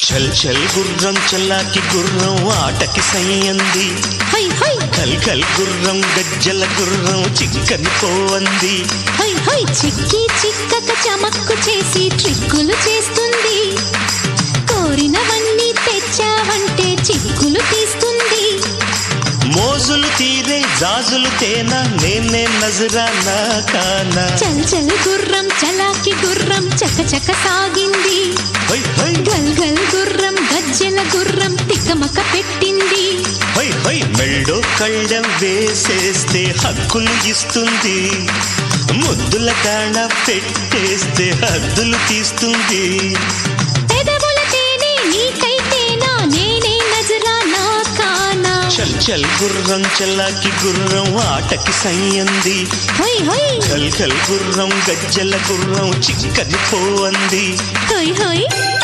చల్ చల్ గుర్రం చల్లాకి గుర్రం ఆటకి సయ్యంది. హై హై కల్ కల్ గుర్రం గజ్జల గుర్రం చిక్కని పోవంది. హై హై చిక్కి చిక్కక చమక్కు చేసి ట్రిక్కులు చేస్తుంది. కోరినవన్నీ తెచ్చావంటే చిక్కులు తీస్తుంది. మోజులు తీరే జాజులు తేనా నేనే నజరానా కానా. చల్ చల్ గుర్రం చలాకి గుర్రం చక చక సాగింది. హై హై గల్ గల్ గుర్రం గజ్జెల గుర్రం తికమక పెట్టింది. హై హై మెళ్ళో కళ్ళెం వేసేస్తే హక్కులు ఇస్తుంది. ముద్దుల కాణ పెట్టేస్తే హద్దులు తీస్తుంది. పెదవుల తేనె నీకైతేనా నేనే నజరానా కానా. చల్ చల్ గుర్రం చల్లాకి గుర్రం ఆటకి సయ్యంది. హై హై కల్ కల్ గుర్రం గజ్జల గుర్రం చిక్కని పోవంది. హై హై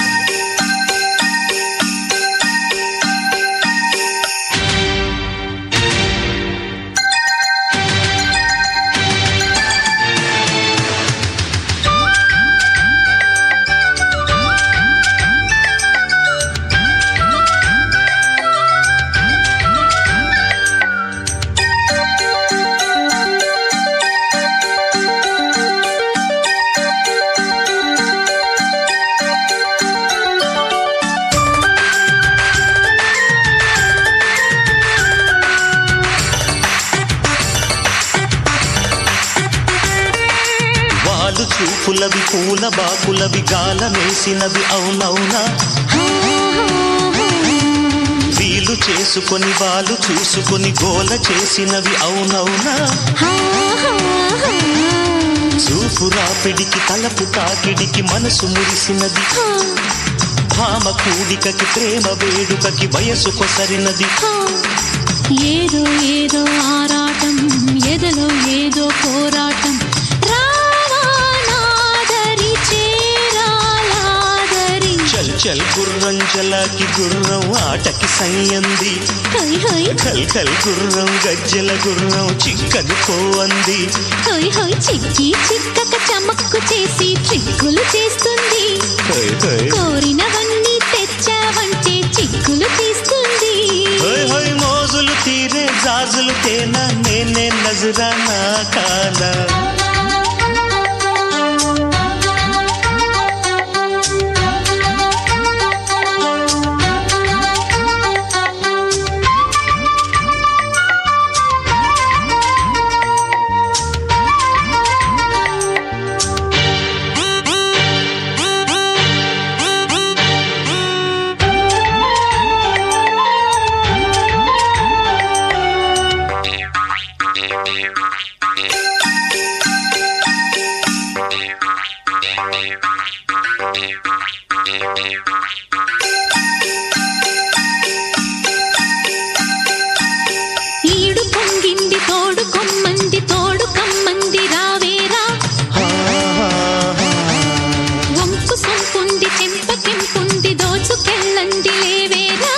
చూపులవి పూల బాకులవి గాలమేసినవి అవునవునా. వీలు చేసుకొని వాళ్ళు చూసుకొని గోల చేసినవి అవునవునా. చూపు రాపిడికి తలపు తాకిడికి మనసు మురిసినది. భామ కూడికకి ప్రేమ వేడుకకి వయసు కొసరినది. ఏదో ఏదో ఆరాటం ఎదలో ఏదో పోరాటం. చల్ చల్ గుర్రం చలాకి గుర్రం ఆటకి సయ్యంది. హై హై కల్ కల్ గుర్రం గజ్జల గుర్రం చిక్కని పోవంది. హై హై చిక్కి చిక్కక చమక్కు చేసి ట్రిక్కులు చేస్తుంది. హై హై కోరినవన్నీ తెచ్చావంటే చిక్కులు తీస్తుంది. హై హై మోజులు తీరే జాజులు తేనా నేనే నజరానా కానా. ఈడు పొంగింది తోడు కొమ్మంది తోడు కమ్మంది రావేరా. వంపు సొంపుంది చెంప కెంపుంది దోచుకెళ్ళంది లేవేరా.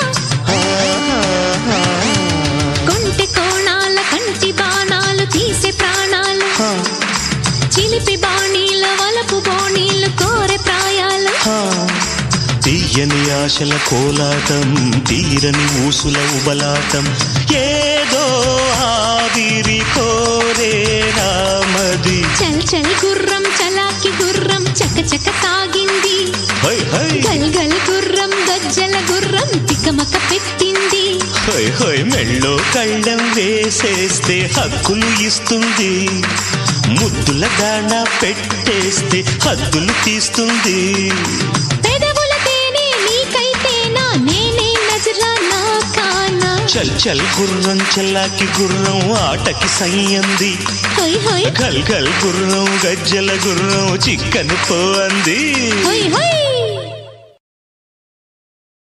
కొంటె కోణాల కంటి బాణాలు తీసే ప్రాణాలు. చిలిపి బాణీల వలపు బోణీలు కోరె ప్రాయాలు. తీయని ఆశల కోలాటం తీరని ఊసుల ఉబలాటం. ఏదో ఆవిరి కోరే రామది. చల్ చల్ గుర్రం చలాకి గుర్రం చక చక సాగింది. హై హై గల్ గల్ గుర్రం గజ్జల గుర్రం తికమక పెట్టింది. హై హై మెళ్ళో కళ్ళెం వేసేస్తే హక్కులు ఇస్తుంది. ముద్దుల దాణ పెట్టేస్తే హద్దులు తీస్తుంది. పెదవుల తేనె నీకైతేనా నేనే నజరానా కానా. చల్ చల్ గుర్రం చల్లాకి గుర్రం ఆటకి సయ్యంది. హై హై గల్ గల్ గుర్రం గజ్జల గుర్రం చిక్కని పోవంది. High high